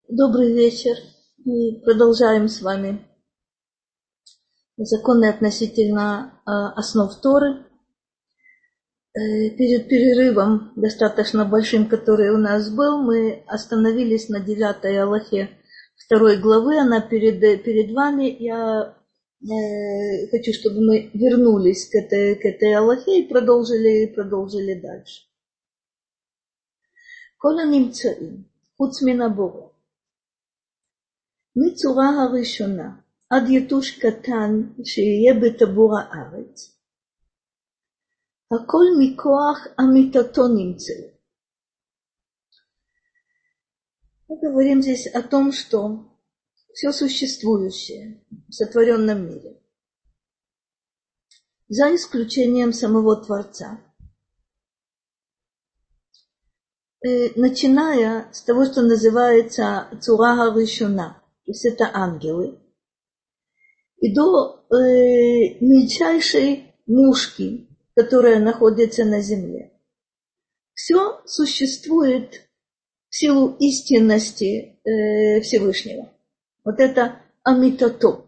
Добрый вечер. Мы продолжаем с вами законы относительно основ Торы. Перед перерывом, достаточно большим, который у нас был, мы остановились на 9 алахе 2 главы. Она перед вами. Я хочу, чтобы мы вернулись к этой алахе и продолжили дальше. Кола нимцаим, хуц мин הבורא. מצורה הראשונה עד יתוש קטן שיהיה בטבור הארץ, הכל מכוח אמיתתו נמצאו. Мы говорим здесь о том, что все существующее в сотворенном мире, за исключением самого Творца, начиная с того, что называется цура харишона, то есть это ангелы, и до мельчайшей мушки, которая находится на земле. Все существует в силу истинности Всевышнего. Вот это амитато.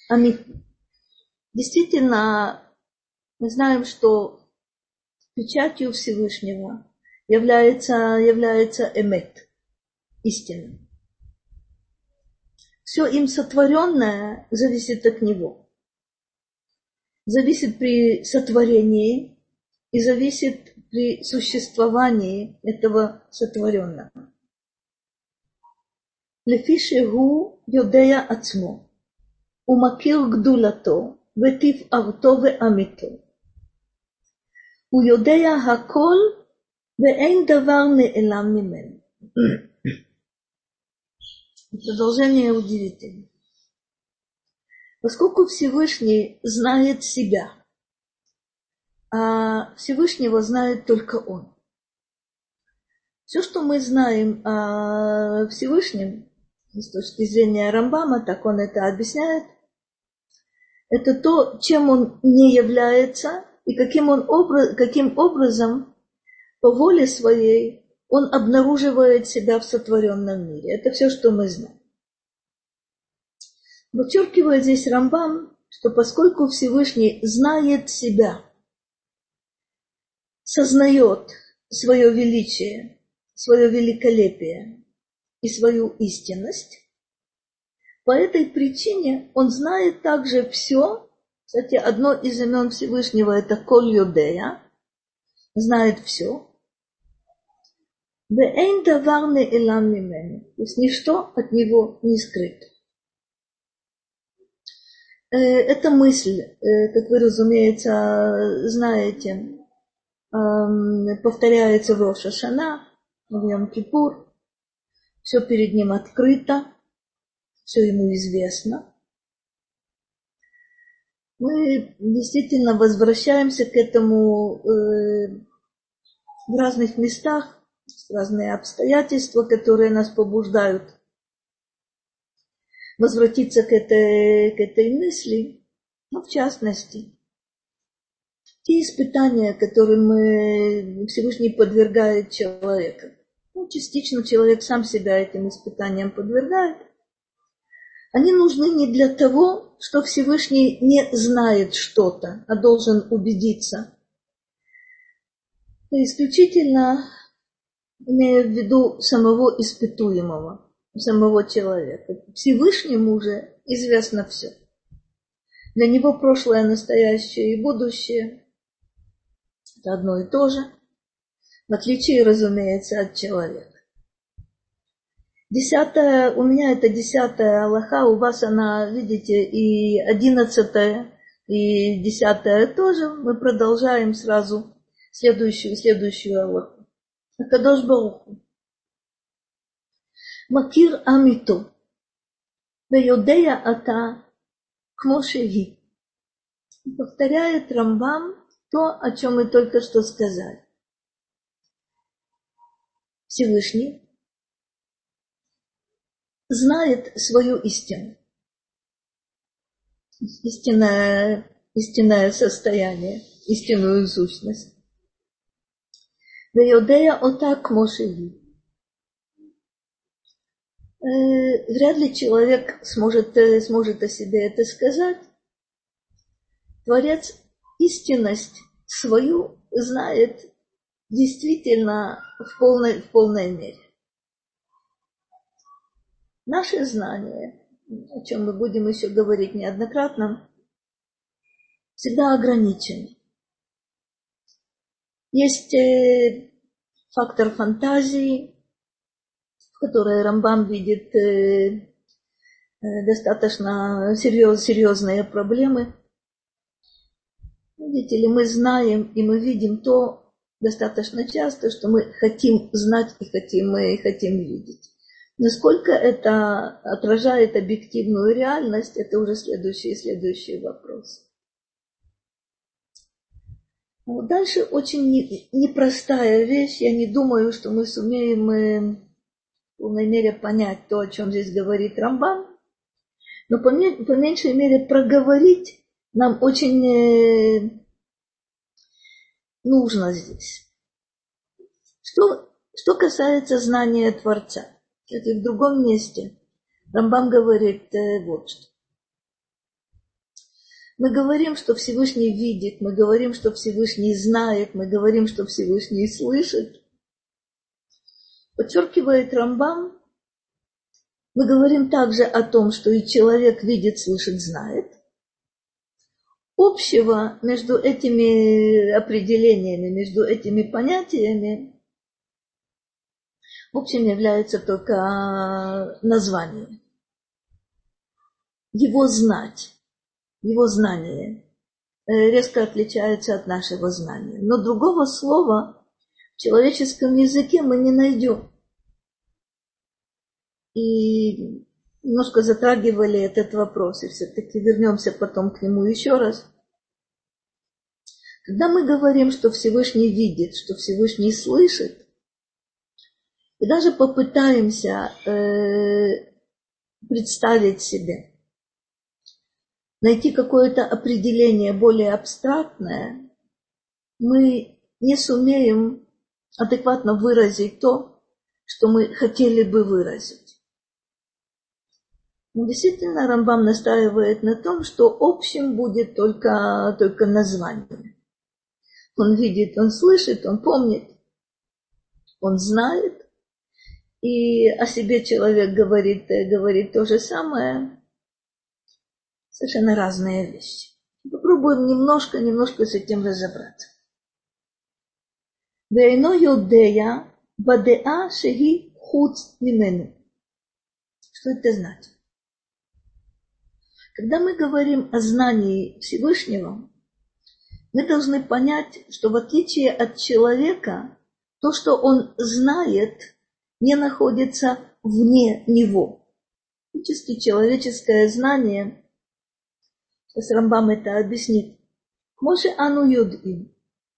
Действительно, мы знаем, что печатью Всевышнего является эмет, истина. Все им сотворенное зависит от него. Зависит при сотворении и зависит при существовании этого сотворенного. לפי שהוא יודע עצמו, ומכיר גדולתו ותפארתו ואמיתו. הוא יודע הכל ואין דבר נעלם ממנו. Продолжение удивительно. Поскольку Всевышний знает себя, а Всевышнего знает только Он. Все, что мы знаем о Всевышнем, с точки зрения Рамбама, так он это объясняет, это то, чем он не является и каким образом по воле своей он обнаруживает себя в сотворенном мире. Это все, что мы знаем. Подчеркивает здесь Рамбам, что поскольку Всевышний знает себя, сознает свое величие, свое великолепие и свою истинность, по этой причине он знает также все. Кстати, одно из имен Всевышнего это Коль Йодея, знает все. Веэйн давар неэлам мимену, то есть ничто от него не скрыто. Эта мысль, как вы, разумеется, знаете, повторяется в Рош ха-Шана, в Йом-Кипур. Все перед ним открыто, все ему известно. Мы действительно возвращаемся к этому в разных местах, разные обстоятельства, которые нас побуждают возвратиться к этой мысли, но в частности, те испытания, которым Всевышний подвергает человека. Частично человек сам себя этим испытаниям подвергает. Они нужны не для того, что Всевышний не знает что-то, а должен убедиться. Исключительно имея в виду самого испытуемого, самого человека. Всевышнему же известно все. Для него прошлое, настоящее и будущее – это одно и то же, в отличие, разумеется, от человека. У меня это 10 алаха, у вас она, видите, и 11, и 10 тоже. Мы продолжаем сразу следующую алаху. הקדוש ברוך הוא מכיר אמיתו ויודע אתה כמו שהיא. Повторяет Рамбам то, о чем мы только что сказали. Всевышний знает свою истину, истинное состояние, истинную сущность. ויודע אותה כמו שהיא. Вряд ли человек сможет о себе это сказать. Творец истинность свою знает действительно в полной мере. Наши знания, о чем мы будем еще говорить неоднократно, всегда ограничены. Есть фактор фантазии, в которой Рамбам видит достаточно серьезные проблемы. Видите ли, мы знаем и мы видим то достаточно часто, что мы хотим знать и хотим видеть. Насколько это отражает объективную реальность, это уже следующий вопрос. Вот дальше очень непростая вещь. Я не думаю, что мы сумеем в полной мере понять то, о чем здесь говорит Рамбам. Но по меньшей мере проговорить нам очень нужно здесь. Что касается знания Творца. Кстати, в другом месте Рамбам говорит вот что. Мы говорим, что Всевышний видит, мы говорим, что Всевышний знает, мы говорим, что Всевышний слышит. Подчеркивает Рамбам, мы говорим также о том, что и человек видит, слышит, знает. Общего между этими определениями, между этими понятиями, общим является только название. Его знать. Его знание резко отличается от нашего знания. Но другого слова в человеческом языке мы не найдем. И немножко затрагивали этот вопрос, и все-таки вернемся потом к нему еще раз. Когда мы говорим, что Всевышний видит, что Всевышний слышит, и даже попытаемся представить себе, найти какое-то определение более абстрактное, мы не сумеем адекватно выразить то, что мы хотели бы выразить. Но действительно Рамбам настаивает на том, что общим будет только название. Он видит, он слышит, он помнит, он знает, и о себе человек говорит то же самое. Совершенно разные вещи. Попробуем немножко с этим разобраться. Вейно йодея бадеа шеги хуц мимену. Что это значит? Когда мы говорим о знании Всевышнего, мы должны понять, что в отличие от человека, то, что он знает, не находится вне него. Фактически человеческое знание, сейчас Рамбам это объяснит, Моше ану юдим,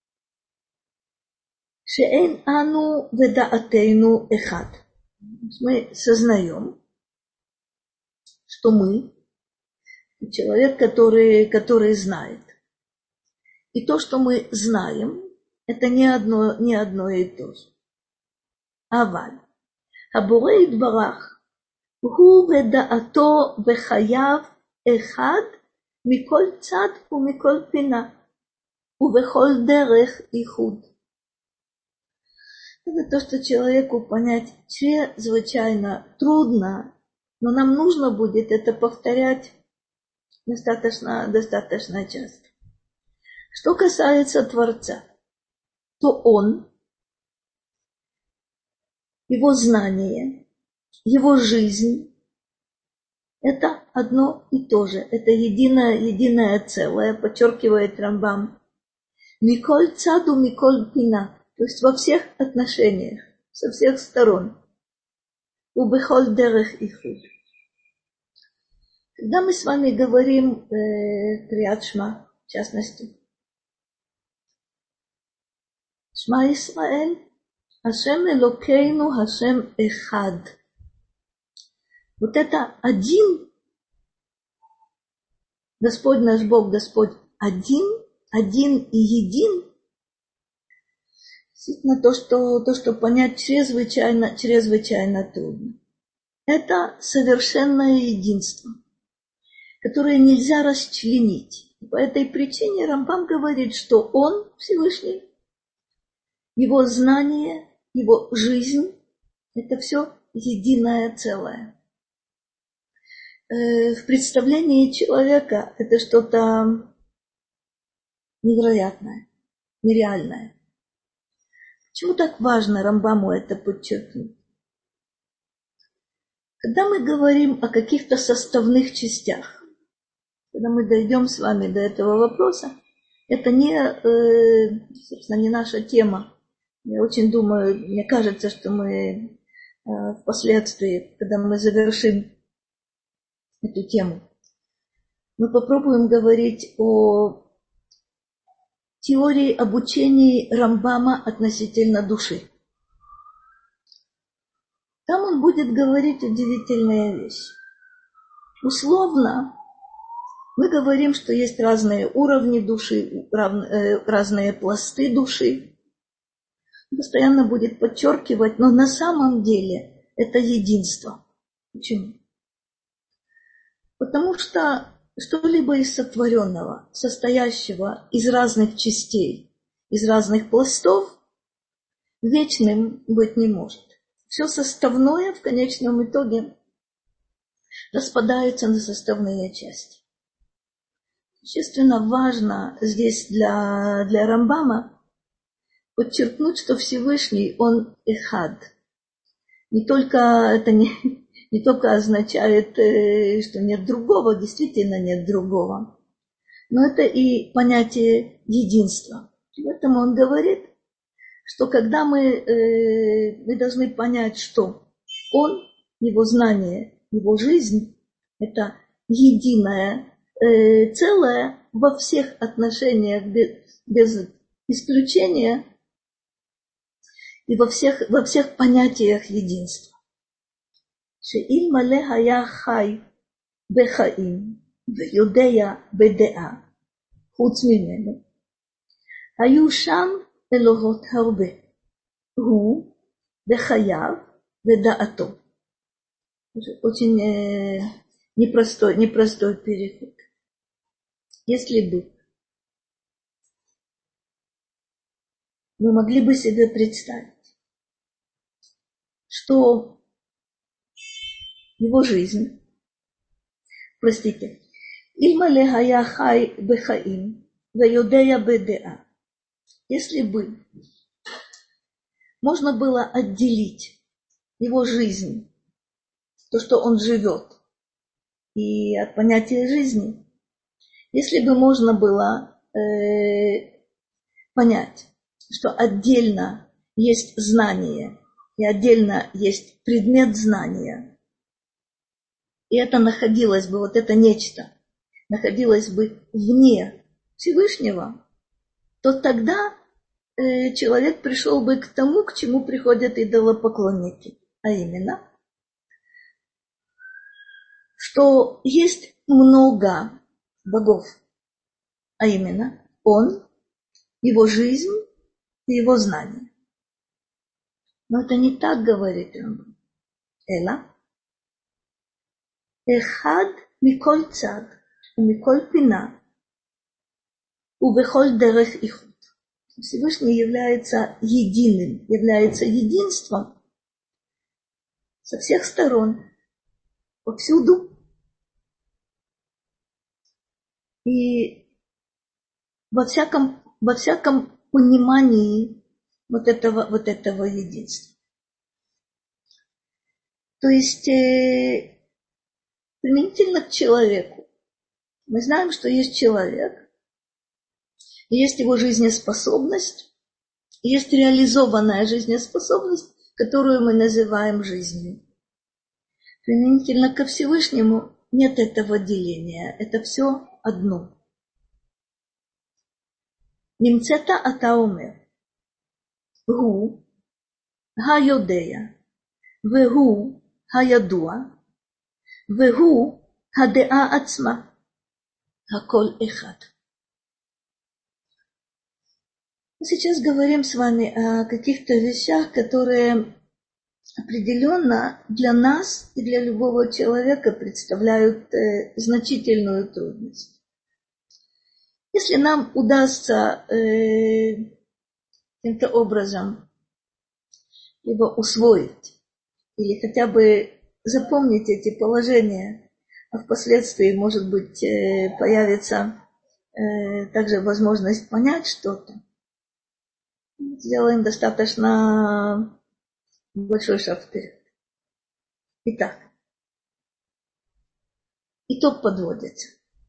шеэн ану ведаатейну эхад. Мы сознаем, что мы, человек, который знает. И то, что мы знаем, это не одно и то же. Аваль. Аборей дбарах. Гу ведаато вехаяв эхад миколь цад умиколь пина. Увехоль дерех ихуд. Это то, что человеку понять чрезвычайно трудно, но нам нужно будет это повторять достаточно часто. Что касается Творца, то Он, Его знание, Его жизнь – это одно и то же, это единое целое, подчеркивает Рамбам. Миколь цаду, миколь пина, то есть во всех отношениях, со всех сторон. Убехоль дерех ихуд. Когда мы с вами говорим Криат Шма, в частности, Шма Исраэль, Ашем Элокейну, Ашем Эхад. Вот это один, Господь наш Бог, Господь один и един. Действительно, то, что понять чрезвычайно трудно. это совершенное единство, которое нельзя расчленить. По этой причине Рамбам говорит, что он, Всевышний, его знание, его жизнь – это все единое целое. В представлении человека это что-то невероятное, нереальное. Почему так важно Рамбаму это подчеркнуть? Когда мы говорим о каких-то составных частях, когда мы дойдем с вами до этого вопроса, это собственно, не наша тема. Я очень думаю, мне кажется, что мы впоследствии, когда мы завершим эту тему, мы попробуем говорить о теории обучения Рамбама относительно души. Там он будет говорить удивительные вещи. Условно, мы говорим, что есть разные уровни души, разные пласты души. Он постоянно будет подчеркивать, но на самом деле это единство. Почему? Потому что что-либо из сотворенного, состоящего из разных частей, из разных пластов, вечным быть не может. Все составное в конечном итоге распадается на составные части. Существенно важно здесь для Рамбама подчеркнуть, что Всевышний, он эхад. Это не только означает, что нет другого, действительно нет другого, но это и понятие единства. Поэтому он говорит, что когда мы должны понять, что он, его знание, его жизнь – это единое целое во всех отношениях без исключения и во всех понятиях единства. שאלמלא היה חי בחיים ויודע בדעה חוץ ממנו, היו שם אלוהות הרבה, הוא בחייו ודעתו. Очень непростой переход. Если бы мы могли бы себе представить, что его жизнь, Ильмале хая хай бехаим, веюдея бедеа, если бы можно было отделить его жизнь, то, что он живет, и от понятия жизни, если бы можно было понять, что отдельно есть знание и отдельно есть предмет знания, и это находилось бы, вот это нечто, находилось бы вне Всевышнего, то тогда человек пришел бы к тому, к чему приходят идолопоклонники, а именно, что есть много богов, а именно он, его жизнь и его знание. Но это не так говорит он. Эла. Эхад миколь цад, умиколь пина, убехоль дерех ихуд. Всевышний является единым, является единством со всех сторон, повсюду. И во всяком понимании вот этого единства. То есть применительно к человеку. Мы знаем, что есть человек, и есть его жизнеспособность, и есть реализованная жизнеспособность, которую мы называем жизнью. Применительно ко Всевышнему нет этого деления, это все одно. Нимцета ата омер, гу хайодея, вегу хайадуа, вегу хадеа ацма, хаколь эхад. Мы сейчас говорим с вами о каких-то вещах, которые определенно для нас и для любого человека представляют значительную трудность. Если нам удастся каким-то образом либо усвоить, или хотя бы запомнить эти положения, а впоследствии, может быть, появится также возможность понять что-то, сделаем достаточно большой шаг вперед. Итак, итог подводится.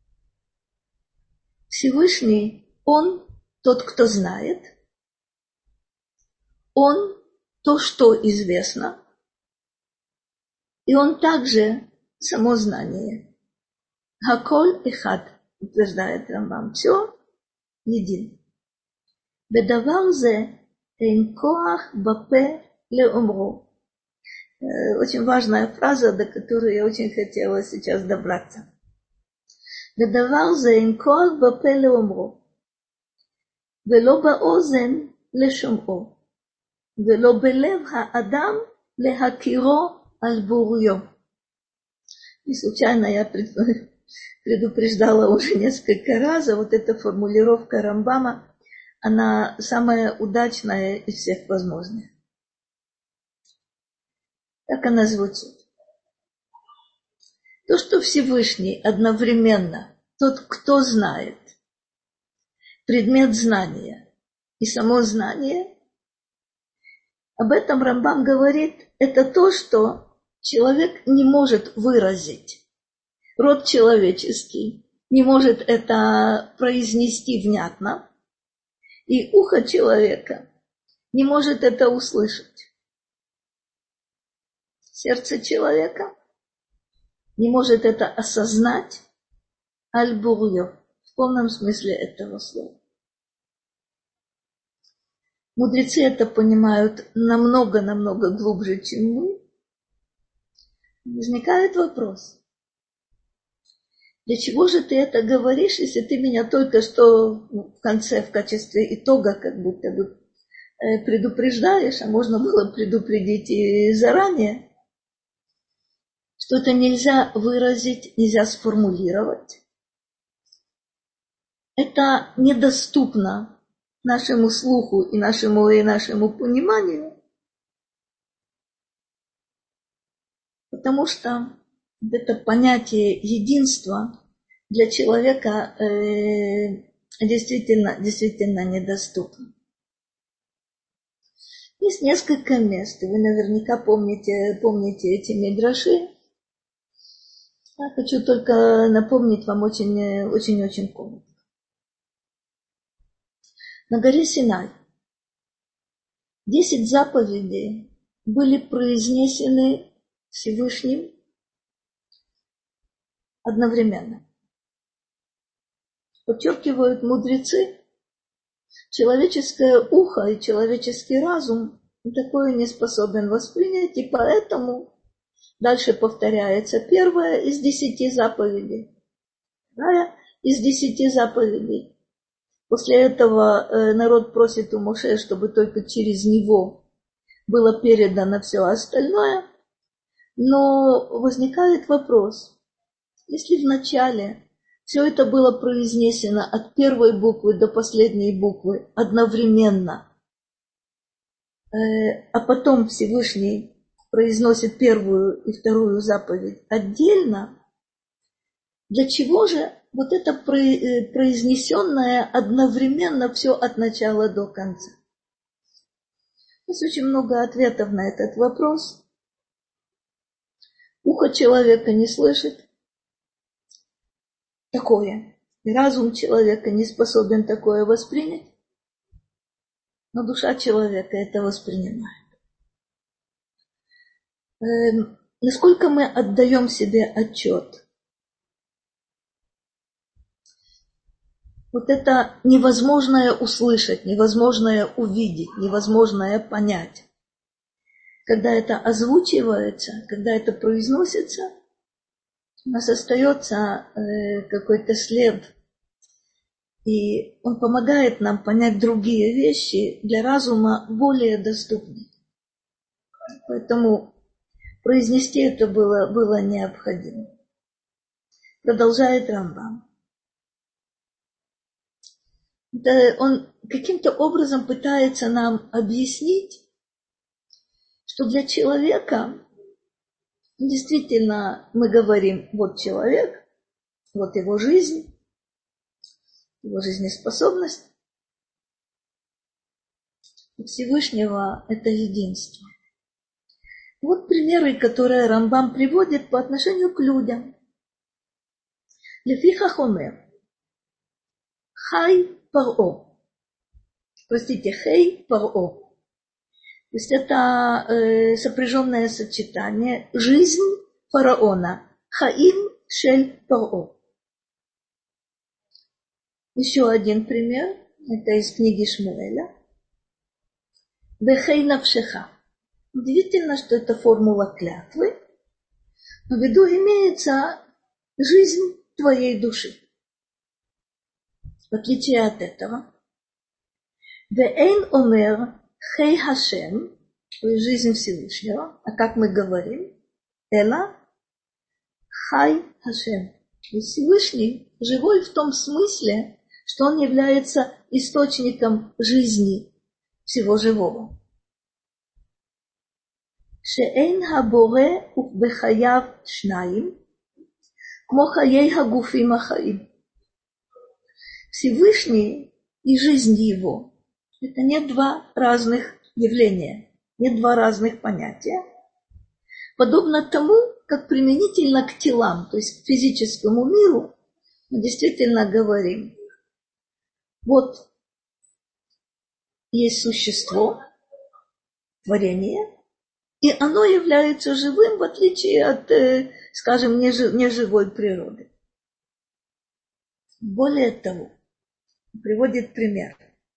Всевышний, Он тот, кто знает, Он то, что известно, и Он также само знание. Хаколь эхад, утверждает Рамбам, все един. Бедавар зе эйн коах бапе леомру. Очень важная фраза, до которой я очень хотела сейчас добраться. בדבר זה אין כוח בפה לאומרו, ולא באוזן לשומעו, ולא בלב האדם להכירו על בוריו. И случайно я предупреждала уже несколько раз, а вот эта формулировка Рамбама, она самая удачная из всех возможных. Так она звучит. То, что Всевышний одновременно тот, кто знает, предмет знания и само знание, об этом Рамбам говорит, это то, что человек не может выразить. Род человеческий не может это произнести внятно, и ухо человека не может это услышать. Сердце человека не может это осознать, аль-бурьё, в полном смысле этого слова. Мудрецы это понимают намного глубже, чем мы. Возникает вопрос, для чего же ты это говоришь, если ты меня только что в конце, в качестве итога, как будто бы предупреждаешь, а можно было предупредить и заранее, что это нельзя выразить, нельзя сформулировать. Это недоступно нашему слуху и нашему пониманию, потому что это понятие единства для человека действительно недоступно. Есть несколько мест, и вы наверняка помните эти мидраши. Я хочу только напомнить вам очень коротко. На горе Синай 10 заповедей были произнесены Всевышним одновременно. Подчеркивают мудрецы, человеческое ухо и человеческий разум такое не способен воспринять, и поэтому дальше повторяется первая из 10 заповедей, вторая из 10 заповедей. После этого народ просит у Моше, чтобы только через него было передано все остальное. Но возникает вопрос, если вначале все это было произнесено от первой буквы до последней буквы одновременно, а потом Всевышний произносит первую и вторую заповедь отдельно, для чего же вот это произнесенное одновременно все от начала до конца? Есть очень много ответов на этот вопрос. Ухо человека не слышит такое, и разум человека не способен такое воспринять, но душа человека это воспринимает. Насколько мы отдаем себе отчет? Вот это невозможное услышать, невозможное увидеть, невозможное понять. Когда это озвучивается, когда это произносится, у нас остается какой-то след, и он помогает нам понять другие вещи, для разума более доступные. Поэтому произнести это было необходимо. Продолжает Рамбам. Да, он каким-то образом пытается нам объяснить, что для человека действительно мы говорим, вот человек, вот его жизнь, его жизнеспособность. У Всевышнего это единство. Вот примеры, которые Рамбам приводит по отношению к людям. Лефи хахомер. Хай паро. Простите, хей паро. То есть это сопряженное сочетание. Жизнь фараона. Хаим шель паро. Еще один пример. Это из книги Шмуэля. Бехей навшеха. Удивительно, что это формула клятвы. Но в виду имеется жизнь твоей души. В отличие от этого. Веэйн омер хей Хашем, то есть жизнь Всевышнего, а как мы говорим, эла хай Хашем. То есть Всевышний живой в том смысле, что он является источником жизни всего живого. Шеэйн хаборе убехаяв шнаим, кмо хаей хагуфим ахаим. Всевышний и жизнь его – это не два разных явления, не два разных понятия. Подобно тому, как применительно к телам, то есть к физическому миру, мы действительно говорим, вот есть существо, творение, и оно является живым, в отличие от, скажем, неживой природы. Более того, приводит пример.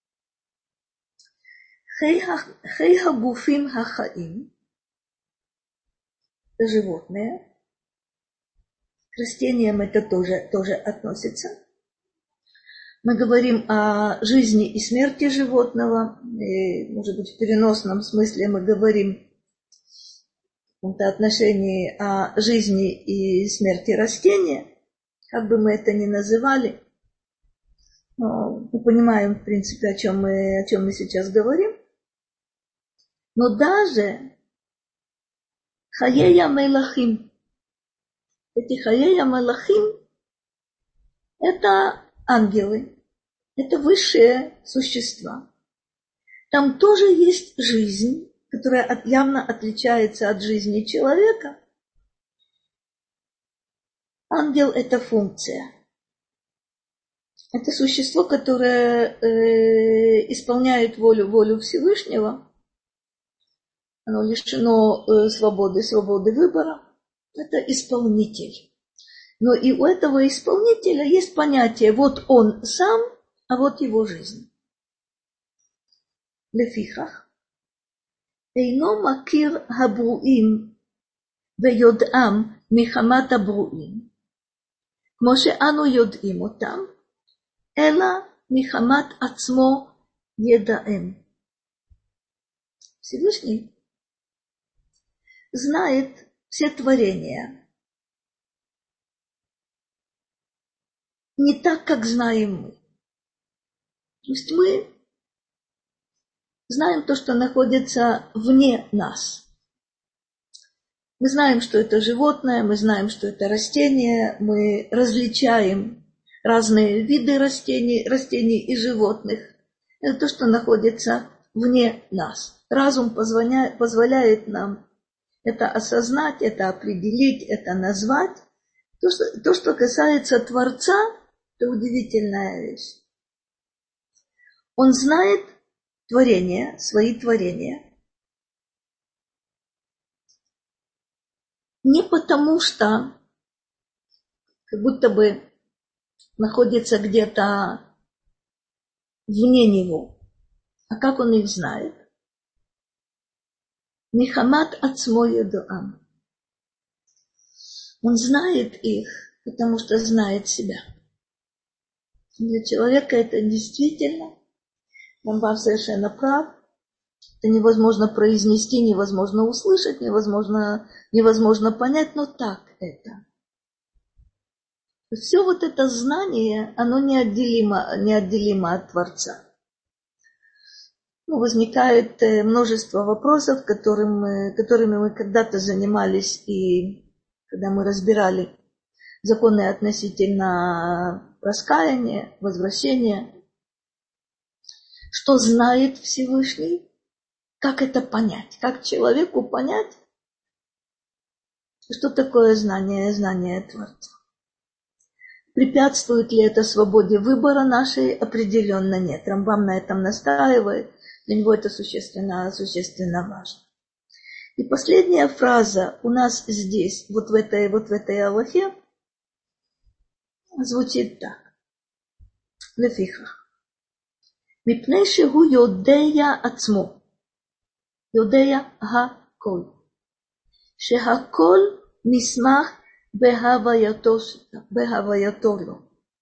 Хей хагуфим хахаим – это животные. К растениям это тоже относится. Мы говорим о жизни и смерти животного. И, может быть, в переносном смысле мы говорим в каком-то отношении о жизни и смерти растения. Как бы мы это ни называли, но мы понимаем, в принципе, о чем мы сейчас говорим. Но даже хаея мелахим, эти хаея мелахим – это ангелы, это высшие существа. Там тоже есть жизнь, которая явно отличается от жизни человека. Ангел – это функция. Это существо, которое исполняет волю Всевышнего. Оно лишено свободы выбора. Это исполнитель. Но и у этого исполнителя есть понятие, вот он сам, а вот его жизнь. Лефихах. Эйно макир хабруим ויודעם מחמת הברואים, כמו שאנו יודעים אותם, אלא מחמת עצמו ידעם. Всевышний знает все творения не так, как знаем мы. То есть мы знаем то, что находится вне нас. Мы знаем, что это животное, мы знаем, что это растение, мы различаем разные виды растений и животных. Это то, что находится вне нас. Разум позволяет нам это осознать, это определить, это назвать. То, что касается Творца, это удивительная вещь. Он знает творения, свои творения. Не потому что как будто бы находится где-то вне него, а как он их знает. Михамат ацмо ядуам. Он знает их, потому что знает себя. Для человека это действительно, Рамбам совершенно прав, Это невозможно произнести, невозможно услышать, невозможно понять, но так это. Все вот это знание, оно неотделимо от Творца. Возникает множество вопросов, которыми мы когда-то занимались, и когда мы разбирали законы относительно раскаяния, возвращения. Что знает Всевышний? Как это понять? Как человеку понять, что такое знание Творца? Препятствует ли это свободе выбора нашей? Определенно нет. Рамбам на этом настаивает. Для него это существенно важно. И последняя фраза у нас здесь, вот в этой алахе, звучит так. Лефихах. Мипней шегу йодея ацмо. Йодея ха-коль. Шехаколь нисмах בהווייתו לו.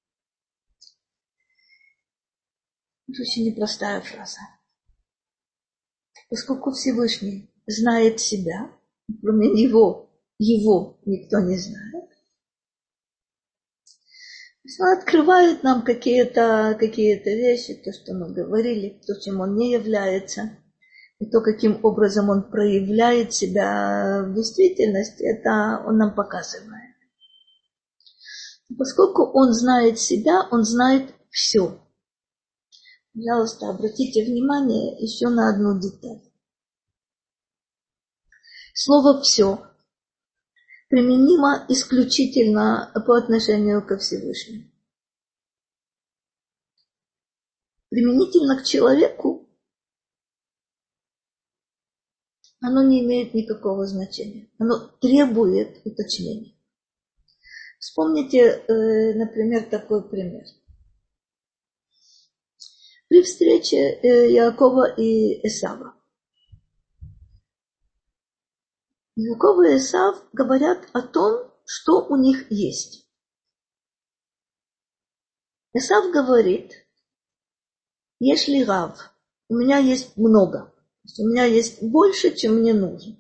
Это очень непростая фраза. Поскольку Всевышний знает себя, кроме него никто не знает, он открывает нам какие-то вещи, то, что мы говорили, то, чем он не является, и то, каким образом он проявляет себя в действительности, это он нам показывает. Поскольку он знает себя, он знает все. Пожалуйста, обратите внимание еще на одну деталь. Слово «все» применимо исключительно по отношению ко Всевышнему. Применительно к человеку оно не имеет никакого значения. Оно требует уточнения. Вспомните, например, такой пример. При встрече Яакова и Эсава. Яаков и Эсав говорят о том, что у них есть. Эсав говорит, если рав, у меня есть много, у меня есть больше, чем мне нужно.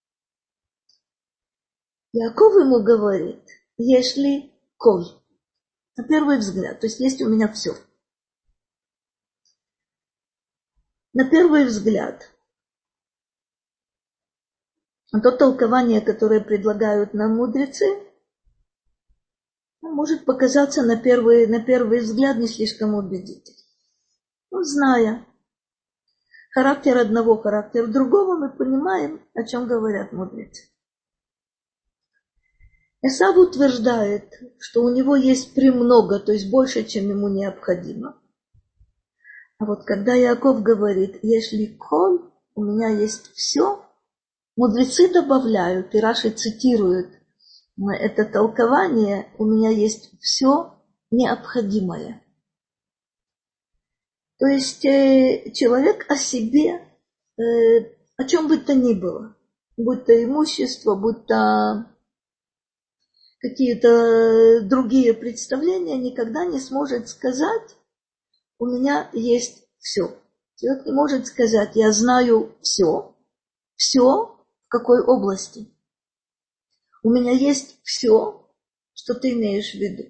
Яаков ему говорит, если коль, на первый взгляд, то есть есть у меня все. На первый взгляд, то толкование, которое предлагают нам мудрецы, может показаться на первый взгляд не слишком убедительным. Но зная характер одного, характер другого, мы понимаем, о чем говорят мудрецы. Эсав утверждает, что у него есть премного, то есть больше, чем ему необходимо. А вот когда Яаков говорит, если коль, у меня есть все, мудрецы добавляют, и Раши цитирует это толкование, у меня есть все необходимое. То есть человек о себе, о чем бы то ни было, будь то имущество, будь то какие-то другие представления, никогда не сможет сказать, у меня есть все. Человек не может сказать, я знаю все. Все в какой области? У меня есть все, что ты имеешь в виду.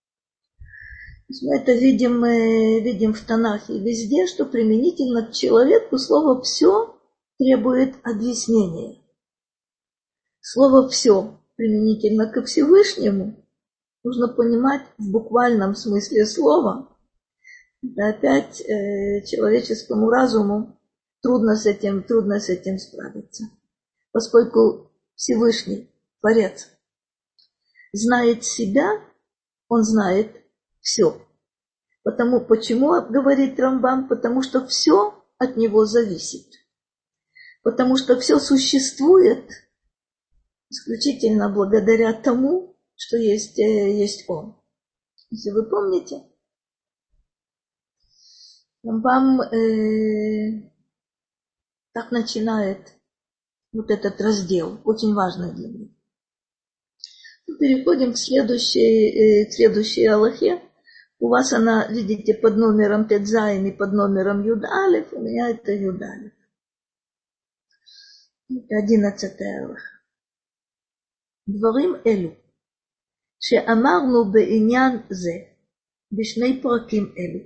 Мы это видим в Танахе везде, что применительно к человеку слово «все» требует объяснения. Слово «все» применительно ко Всевышнему нужно понимать в буквальном смысле слова. Да, опять человеческому разуму трудно с этим справиться. Поскольку Всевышний, Творец, знает себя, он знает все. Почему говорит Рамбам? Потому что все от него зависит. Потому что все существует исключительно благодаря тому, что есть он. Если вы помните, Рамбам так начинает вот этот раздел, очень важный для меня. Мы переходим к следующей алахе. У вас она, видите, под номером Тедзайн и под номером Юд Алеф, у меня это Юд Алеф. 11 הלכה. דברים אלו שאמרנו בעניין זה בשני פרקים אלו,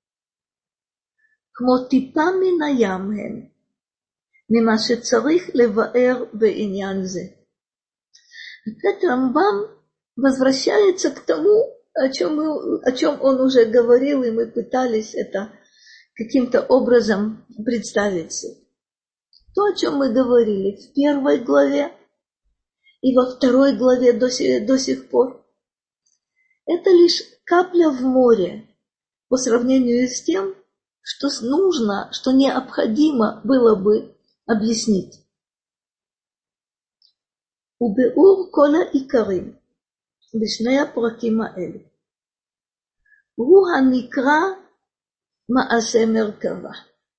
כמו טיפה מן הים הם, ממה שצריך לבאר בעניין זה. Опять Рамбам возвращается к тому, о чем он уже говорил, и мы пытались это каким-то образом представить себе. То, о чем мы говорили в первой главе и во второй главе до сих пор, это лишь капля в море по сравнению с тем, что нужно, что необходимо было бы объяснить. וביאור כל העיקרים בשני הפרקים האלו הוא הנקרא מעשה מרכבה.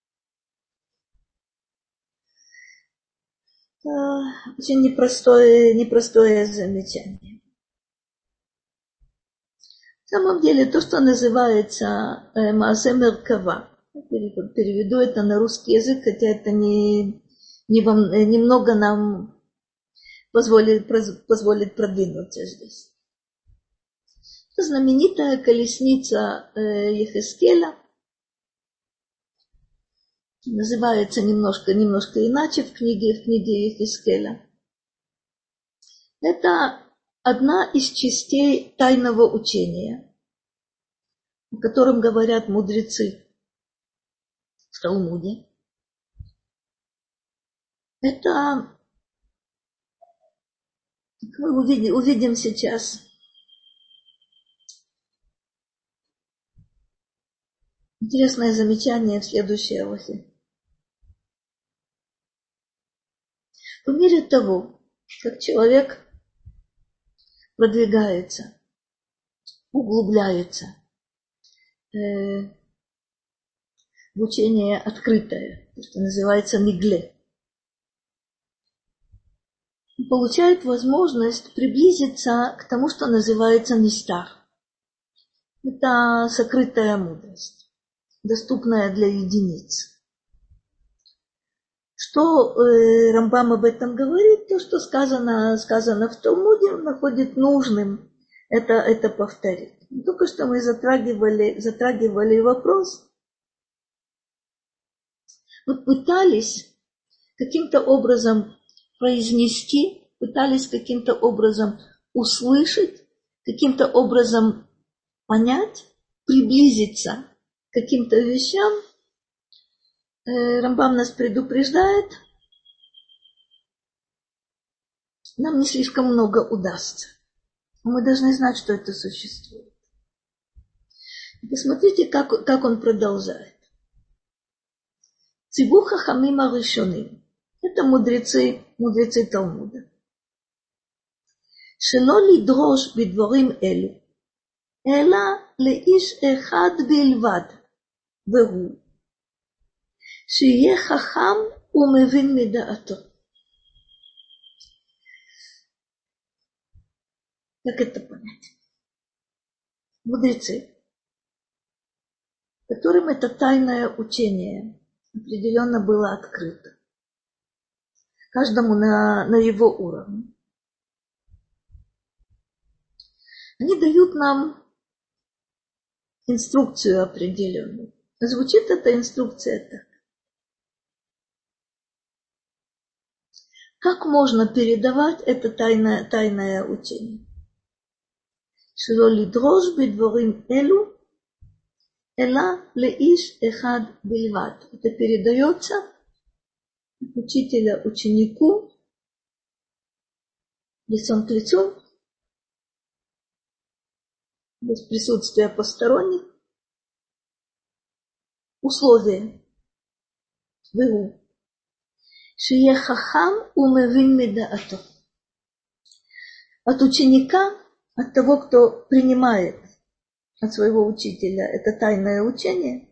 Очень непростое замечание. В самом деле, то, что называется Маасе Меркава, переведу это на русский язык, хотя это немного нам позволит продвинуться здесь. Это знаменитая колесница Йехескеля, называется немножко иначе в книге Йехескеля. Это одна из частей тайного учения, о котором говорят мудрецы в Талмуде. Это, как мы увидим сейчас, интересное замечание в следующей алахе. По мере того, как человек продвигается, углубляется в учение открытое, что называется мигле, получает возможность приблизиться к тому, что называется нистар. Это сокрытая мудрость, доступная для единиц. Что Рамбам об этом говорит, то, что сказано в Талмуде, он находит нужным это повторить. Только что мы затрагивали вопрос. Мы пытались каким-то образом произнести, пытались каким-то образом услышать, каким-то образом понять, приблизиться к каким-то вещам. Рамбам нас предупреждает, нам не слишком много удастся. Мы должны знать, что это существует. Посмотрите, как он продолжает. Циву хахамим аришоним. Это мудрецы Талмуда. Шело лидрош бидворим элю, эла леиш эхад бильвад, вегу. שיהיה חכם ומבין מדעתו. Как это понять? Мудрецы, которым это тайное учение определенно было открыто, каждому на его уровне. Они дают нам инструкцию определенную. Звучит эта инструкция так. Как можно передавать это тайное учение? Шело лидрош бидворим элу, эла леиш эхад бильвад. Это передается от учителя ученику, лицом к лицу, без присутствия посторонних. Условие. Вегу. שיהיה חכם ומבין מדעתו. От ученика, от того, кто принимает от своего учителя это тайное учение,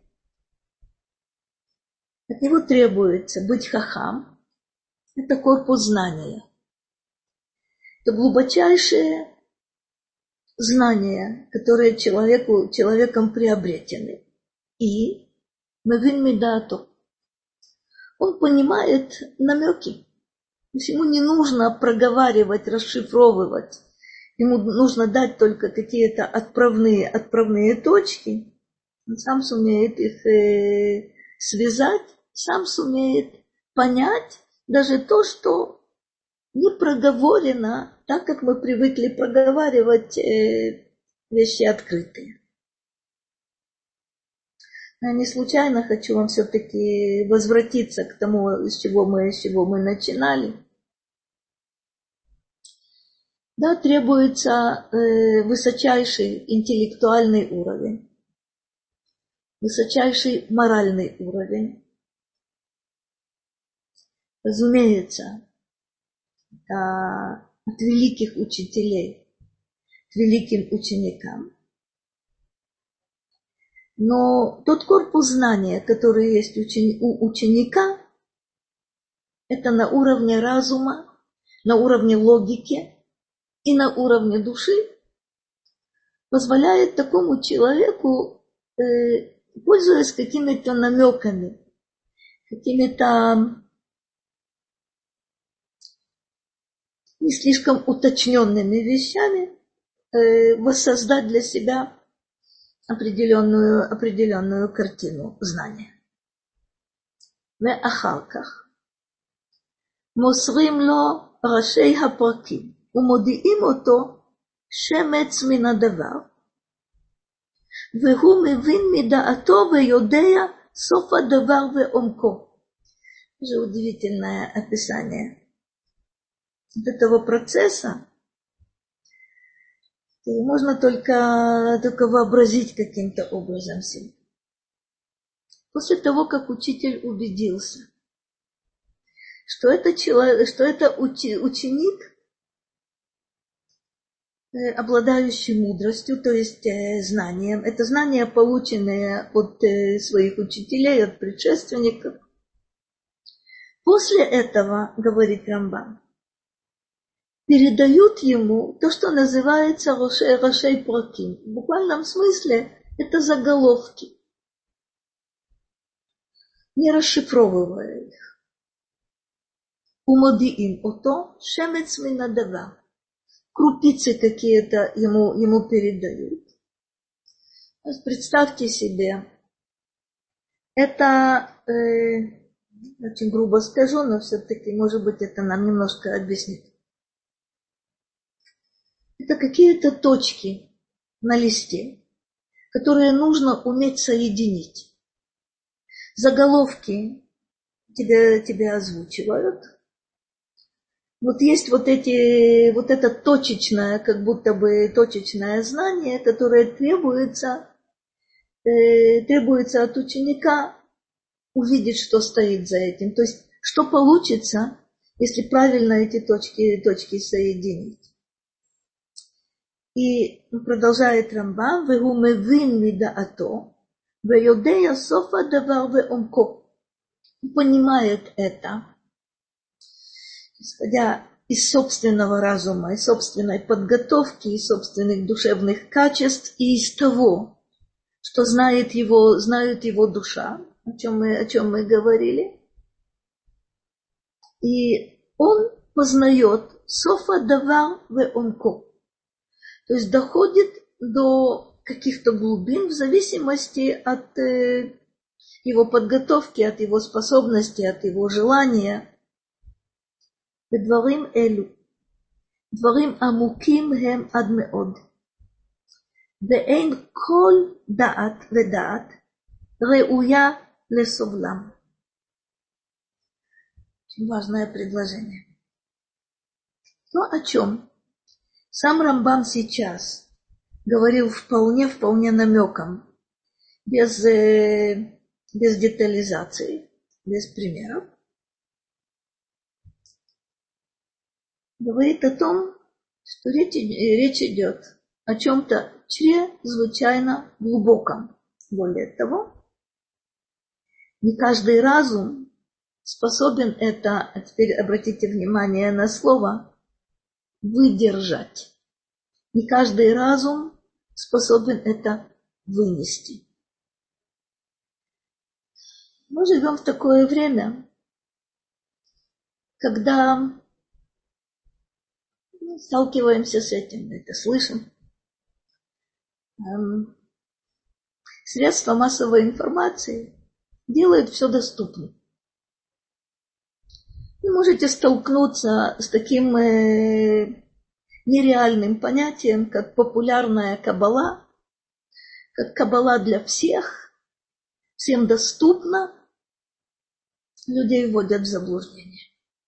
от него требуется быть хахам. Это корпус знания. Это глубочайшие знания, которые человеком приобретены. И мевин медаато. Он понимает намеки, есть ему не нужно проговаривать, расшифровывать. Ему нужно дать только какие-то отправные точки. Он сам сумеет их связать, сам сумеет понять даже то, что не проговорено, так как мы привыкли проговаривать вещи открытые. Я не случайно хочу вам все-таки возвратиться к тому, с чего мы начинали. Да, требуется высочайший интеллектуальный уровень, высочайший моральный уровень. Разумеется, от великих учителей к великим ученикам. Но тот корпус знания, который есть у ученика, это на уровне разума, на уровне логики и на уровне души, позволяет такому человеку, пользуясь какими-то намеками, какими-то не слишком уточненными вещами, воссоздать для себя определенную картину знания. ואחר כך מוסרים לו ראשי הפרקים ומודיעים אותו שמץ מן הדבר, והוא מבין מדעתו ויודע סוף הדבר ועומקו. Это удивительное описание этого процесса. Можно только вообразить каким-то образом себе. После того, как учитель убедился, что это ученик, обладающий мудростью, то есть знанием, это знания, полученные от своих учителей, от предшественников. После этого, говорит Рамбам, передают ему то, что называется рашей праким. В буквальном смысле это заголовки, не расшифровывая их. Умодиим ото шемец мин адавар. Крупицы какие-то ему передают. Представьте себе, это, очень грубо скажу, но все-таки, может быть, это нам немножко объяснит. Это какие-то точки на листе, которые нужно уметь соединить. Заголовки тебя озвучивают. Вот есть вот это точечное, как будто бы точечное знание, которое требуется от ученика увидеть, что стоит за этим. То есть, что получится, если правильно эти точки соединить. И продолжает Рамбам, «Вегу мевин мидаато, веодея софа давар веомко». Он понимает это, исходя из собственного разума, из собственной подготовки, из собственных душевных качеств и из того, что знает его душа, о чем мы говорили. И он познает софа давар веомко. То есть доходит до каких-то глубин в зависимости от его подготовки, от его способности, от его желания. ודברים אלו, דברים עמוקים הם עד מאוד, ואין כל דעת ודעת ראויה לסובלם. Очень важное предложение. То, о чем сам Рамбам сейчас говорил вполне намеком, без детализации, без примеров, говорит о том, что речь идет о чем-то чрезвычайно глубоком. Более того, не каждый разум способен это, а теперь обратите внимание на слово, выдержать. Не каждый разум способен это вынести. Мы живем в такое время, когда сталкиваемся с этим, это слышим. Средства массовой информации делают все доступным. Вы можете столкнуться с таким нереальным понятием, как популярная каббала, как каббала для всех, всем доступна, людей вводят в заблуждение.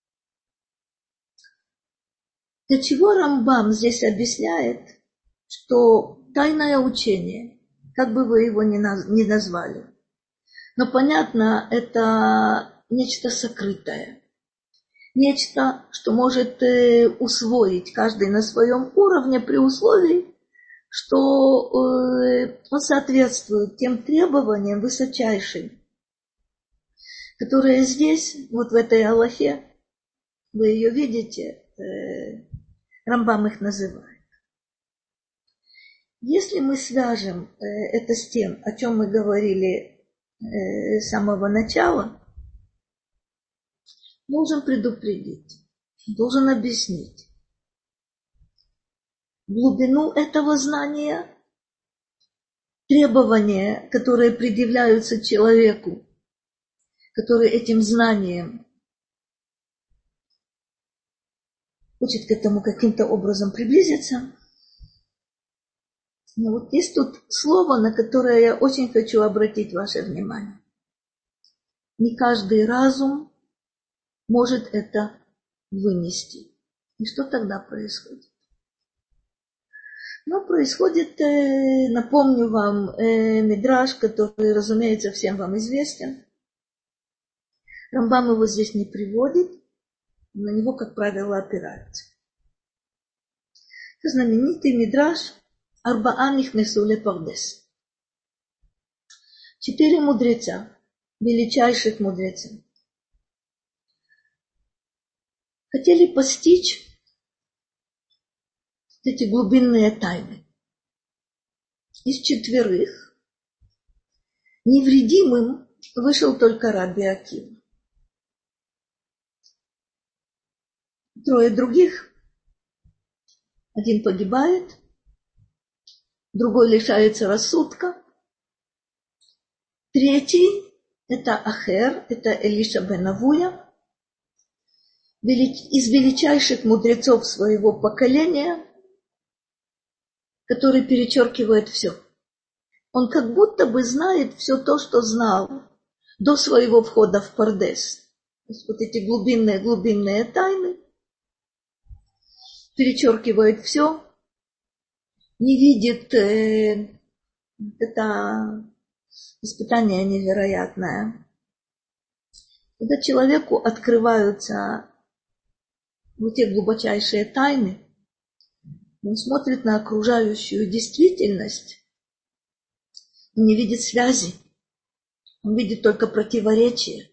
Для чего Рамбам здесь объясняет, что тайное учение, как бы вы его ни назвали, но понятно, это нечто сокрытое, нечто, что может усвоить каждый на своем уровне при условии, что он соответствует тем требованиям высочайшим, которые здесь, вот в этой алахе, вы ее видите, Рамбам их называет. Если мы свяжем это с тем, о чем мы говорили с самого начала, должен предупредить, должен объяснить глубину этого знания, требования, которые предъявляются человеку, который этим знанием хочет к этому каким-то образом приблизиться. Но вот есть тут слово, на которое я очень хочу обратить ваше внимание. Не каждый разум может это вынести. И что тогда происходит? Ну, происходит, напомню вам, мидраш, который, разумеется, всем вам известен. Рамбам его здесь не приводит, на него, как правило, опираются. Это знаменитый мидраш Арбаа нихнесу лепардес. 4 мудреца, величайших мудрецов, хотели постичь эти глубинные тайны. Из 4 невредимым вышел только Раби Акива. 3 других, один погибает, другой лишается рассудка, 3 это Ахер, это Элиша бен Авуя, из величайших мудрецов своего поколения, который перечеркивает все. Он как будто бы знает все то, что знал до своего входа в Пардес. То есть вот эти глубинные тайны, перечеркивает все, не видит это испытание невероятное. Когда человеку открываются вот те глубочайшие тайны, он смотрит на окружающую действительность и не видит связи. Он видит только противоречия.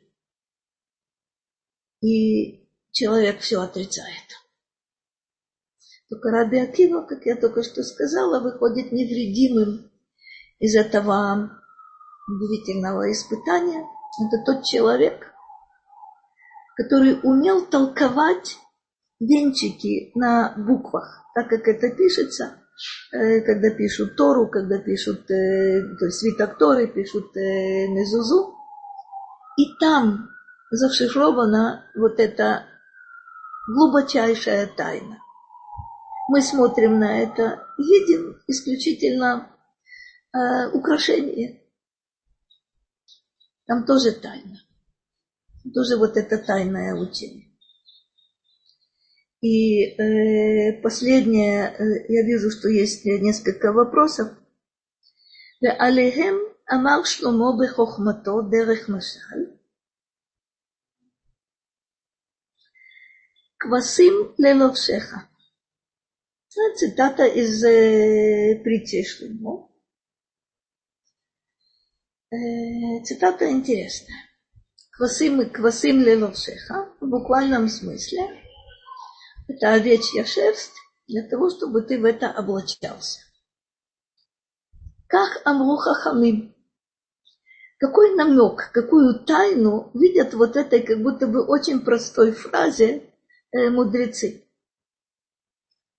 И человек все отрицает. Только Раби Акива, как я только что сказала, выходит невредимым из этого удивительного испытания. Это тот человек, который умел толковать венчики на буквах, так как это пишется, когда пишут Тору, когда пишут, то есть свиток Торы, пишут мезузу, и там зашифрована вот эта глубочайшая тайна. Мы смотрим на это, видим исключительно украшение. Там тоже тайна. Тоже вот это тайное учение. И последнее, я вижу, что есть несколько вопросов. ועליהם אמר שלמה בחוכמתו דרך משל, כבשים ללובשך. Цитата из притчи Шломо. Цитата интересная. Квасим леловшеха, в буквальном смысле, это овечья шерсть для того, чтобы ты в это облачался. Как амру хахамим. Какой намек, какую тайну видят вот этой как будто бы очень простой фразе мудрецы.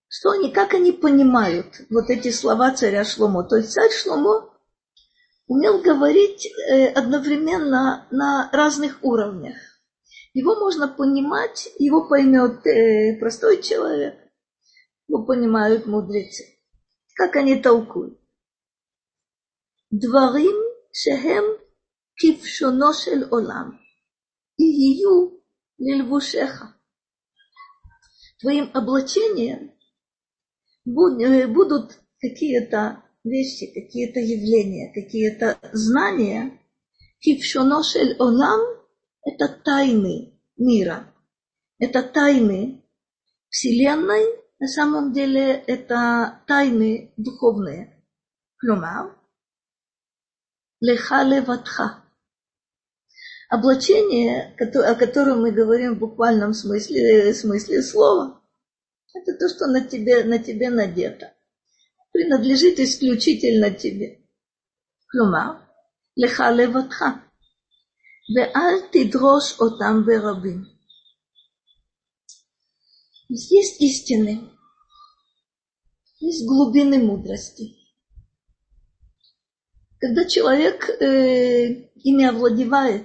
Что они, как они понимают вот эти слова царя Шломо. То есть царь Шломо умел говорить одновременно на разных уровнях. Его можно понимать, его поймет простой человек, его понимают мудрецы. Как они толкуют? Дварим шехем кившоно шель олам, ию лильвушеха. Твоим облачением будут какие-то вещи, какие-то явления, какие-то знания. Кившоно шель олам – это тайны мира, это тайны Вселенной, на самом деле это тайны духовные. Клюмар, леха леватха. Облачение, о котором мы говорим в буквальном смысле слова, это то, что на тебе надето. Принадлежит исключительно тебе. Клюмар, леха леватха. Ве'аль тидрош отам берабим. Есть истины, есть глубины мудрости. Когда человек ими овладевает,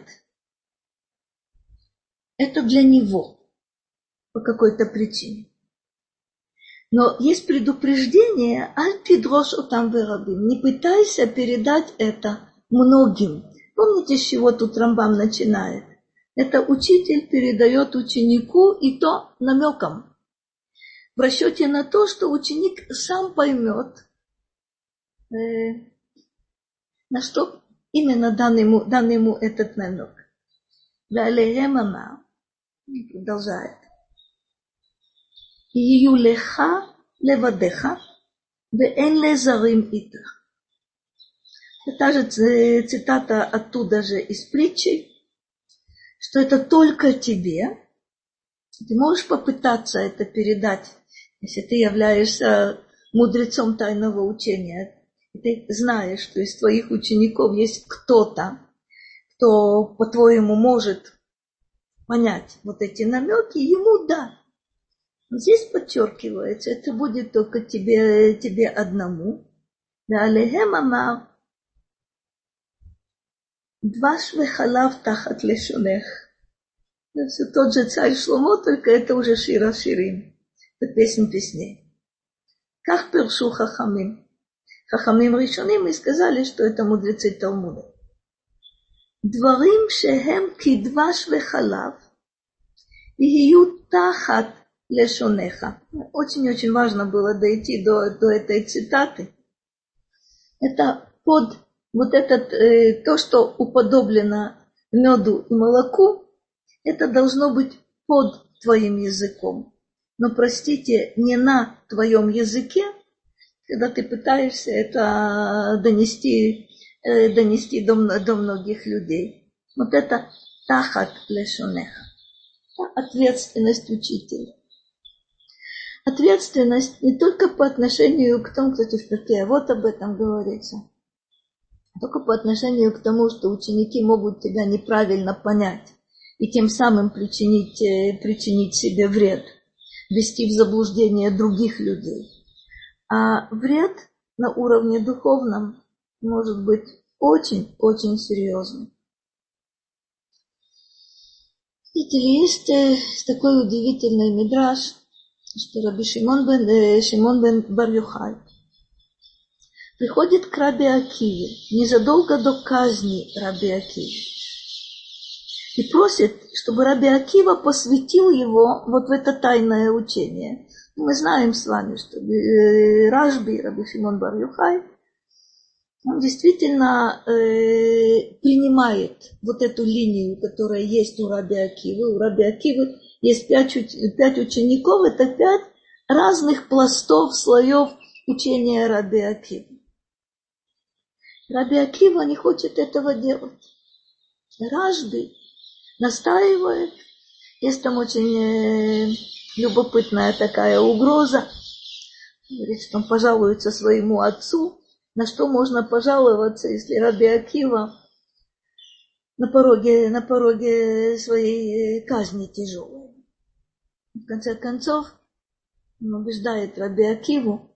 это для него по какой-то причине. Но есть предупреждение, аль тидрош отам берабим. Не пытайся передать это многим. Помните, с чего тут Рамбам начинает? Это учитель передает ученику, и то намеком. В расчете на то, что ученик сам поймет, на что именно дан ему этот намек. Валеем амар, продолжает. Ию леха левадеха, веэн лезарим итах. Это та же цитата оттуда же из притчи, что это только тебе. Ты можешь попытаться это передать, если ты являешься мудрецом тайного учения. И ты знаешь, что из твоих учеников есть кто-то, кто, по-твоему, может понять вот эти намеки, ему да. Но здесь подчеркивается, это будет только тебе одному. Ве'алеhem амар дваш вехалав тахат лешонех. Все тот же царь Шломо, только это уже Шира Ширим. Это песнь песней. Как першу хахамим. Хахамим решоним, мы сказали, что это мудрецы Талмуда. Дварим шехем кидваш вехалав. Ию тахат лешонеха. Очень-очень важно было дойти до этой цитаты. Это под вот этот, то, что уподоблено меду и молоку, это должно быть под твоим языком. Но, простите, не на твоем языке, когда ты пытаешься это донести до многих людей. Вот это тахат лешонеха. Ответственность учителя. Ответственность не только по отношению к тому, кстати, в Перкей, вот об этом говорится, только по отношению к тому, что ученики могут тебя неправильно понять и тем самым причинить себе вред, ввести в заблуждение других людей. А вред на уровне духовном может быть очень-очень серьезным. Видите ли, есть такой удивительный мидраш, что Раби Шимон бен Бар Йохай приходит к Раби Акиве незадолго до казни Раби Акивы и просит, чтобы Раби Акива посвятил его вот в это тайное учение. Мы знаем с вами, что Рашби, Раби Шимон бар Йохай, он действительно принимает вот эту линию, которая есть у Раби Акивы. У Раби Акивы есть 5 учеников, это 5 разных пластов, слоев учения Раби Акивы. Раби Акива не хочет этого делать. Рашби настаивает. Есть там очень любопытная такая угроза. Говорит, что он пожалуется своему отцу. На что можно пожаловаться, если Раби Акива на пороге своей казни тяжелой. В конце концов, Он убеждает Раби Акиву,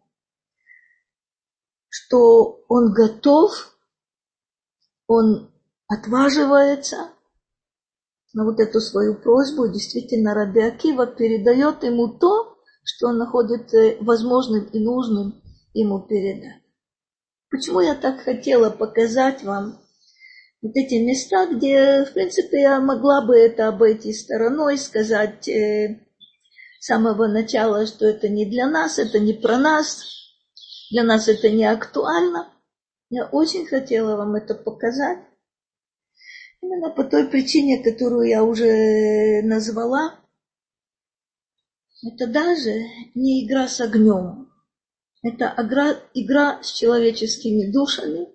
что он готов, он отваживается на вот эту свою просьбу. Действительно, Раби Акива передает ему то, что он находит возможным и нужным ему передать. Почему я так хотела показать вам вот эти места, где, в принципе, я могла бы это обойти стороной, сказать с самого начала, что это не для нас, это не про нас, для нас это не актуально. Я очень хотела вам это показать. Именно по той причине, которую я уже назвала. Это даже не игра с огнем. Это игра с человеческими душами.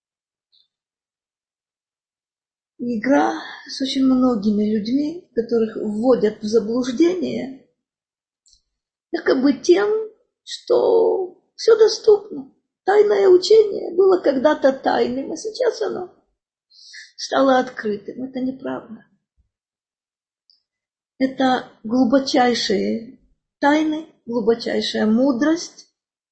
Игра с очень многими людьми, которых вводят в заблуждение, якобы тем, что все доступно. Тайное учение было когда-то тайным, а сейчас оно стало открытым. Это неправда. Это глубочайшие тайны, глубочайшая мудрость.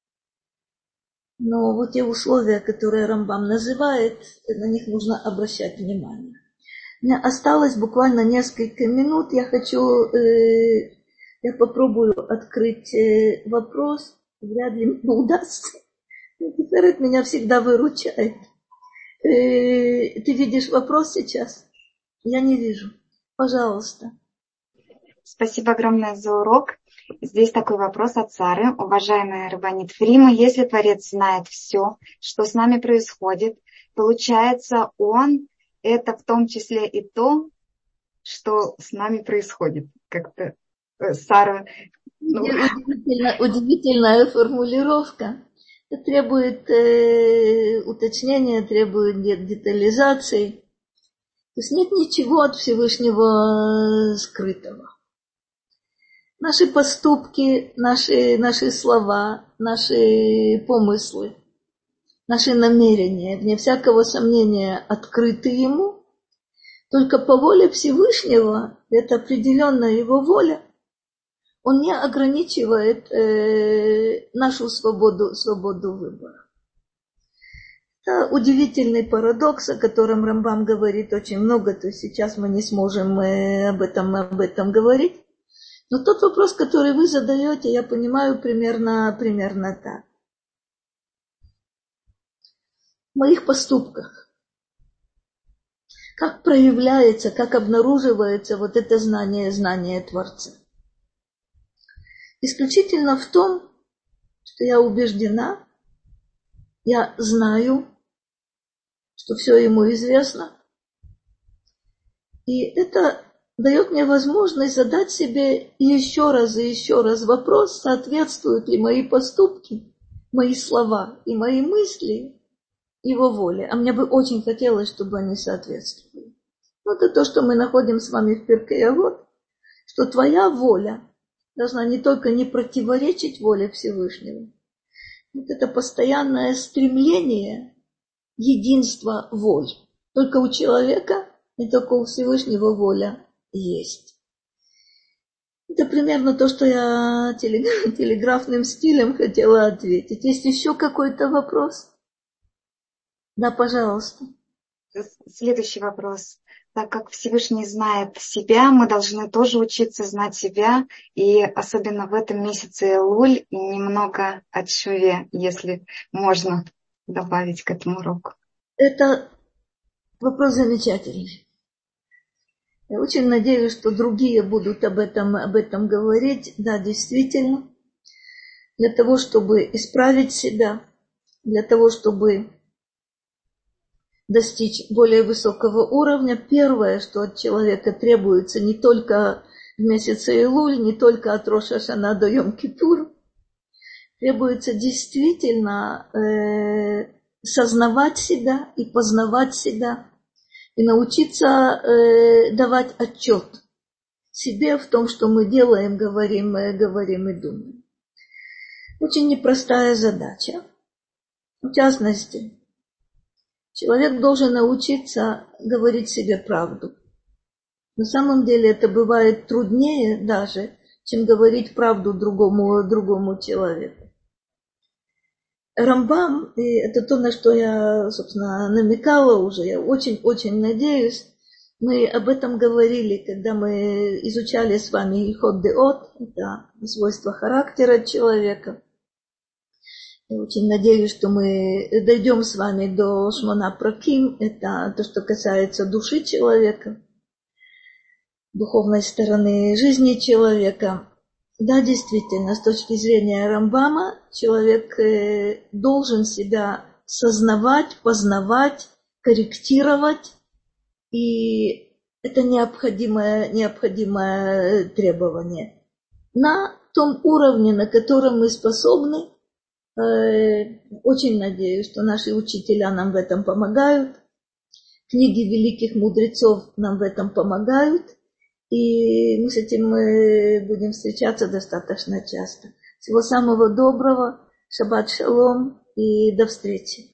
Но вот те условия, которые Рамбам называет, на них нужно обращать внимание. У меня осталось буквально несколько минут. Я попробую открыть вопрос. Вряд ли мне удастся. Тиферет меня всегда выручает. Ты видишь вопрос сейчас? Я не вижу. Пожалуйста. Спасибо огромное за урок. Здесь такой вопрос от Сары. Уважаемая Рабанит Фрима, если Творец знает все, что с нами происходит, получается, Он — это в том числе и то, что с нами происходит. Как-то Сара... Удивительная формулировка. Это требует уточнения, требует детализации. То есть нет ничего от Всевышнего скрытого. Наши поступки, наши слова, наши помыслы, наши намерения, вне всякого сомнения, открыты Ему. Только по воле Всевышнего, это определенная Его воля, Он не ограничивает нашу свободу выбора. Это удивительный парадокс, о котором Рамбам говорит очень много, то есть сейчас мы не сможем об этом говорить. Но тот вопрос, который вы задаете, я понимаю примерно так. В моих поступках. Как проявляется, как обнаруживается вот это знание Творца? Исключительно в том, что я убеждена, я знаю, что все ему известно. И это дает мне возможность задать себе еще раз и еще раз вопрос, соответствуют ли мои поступки, мои слова и мои мысли его воле. А мне бы очень хотелось, чтобы они соответствовали. Вот это то, что мы находим с вами в Пиркей Авот, что твоя воля должна не только не противоречить воле Всевышнего, вот это постоянное стремление единства воль. Только у человека и только у Всевышнего воля есть. Это примерно то, что я телеграфным стилем хотела ответить. Есть еще какой-то вопрос? Да, пожалуйста. Следующий вопрос. Так как Всевышний знает себя, мы должны тоже учиться знать себя, и особенно в этом месяце Элуль, и немного о Шуве, если можно добавить к этому уроку. Это вопрос замечательный. Я очень надеюсь, что другие будут об этом говорить. Да, действительно, для того, чтобы исправить себя, для того, чтобы достичь более высокого уровня, первое, что от человека требуется не только в месяце Элуль, не только от Рош ха-Шана до Йом-Кипур, требуется действительно сознавать себя и познавать себя, и научиться давать отчет себе в том, что мы делаем, говорим и думаем. Очень непростая задача. В частности, человек должен научиться говорить себе правду. На самом деле это бывает труднее даже, чем говорить правду другому человеку. Рамбам, и это то, на что я, собственно, намекала уже, я очень-очень надеюсь, мы об этом говорили, когда мы изучали с вами Ихот Деот, это свойства характера человека. Я очень надеюсь, что мы дойдем с вами до Шмона Праким, это то, что касается души человека, духовной стороны жизни человека. Да, действительно, с точки зрения Рамбама, человек должен себя сознавать, познавать, корректировать, и это необходимое требование. На том уровне, на котором мы способны, очень надеюсь, что наши учителя нам в этом помогают, книги великих мудрецов нам в этом помогают, и мы с этим будем встречаться достаточно часто. Всего самого доброго, шаббат шалом и до встречи.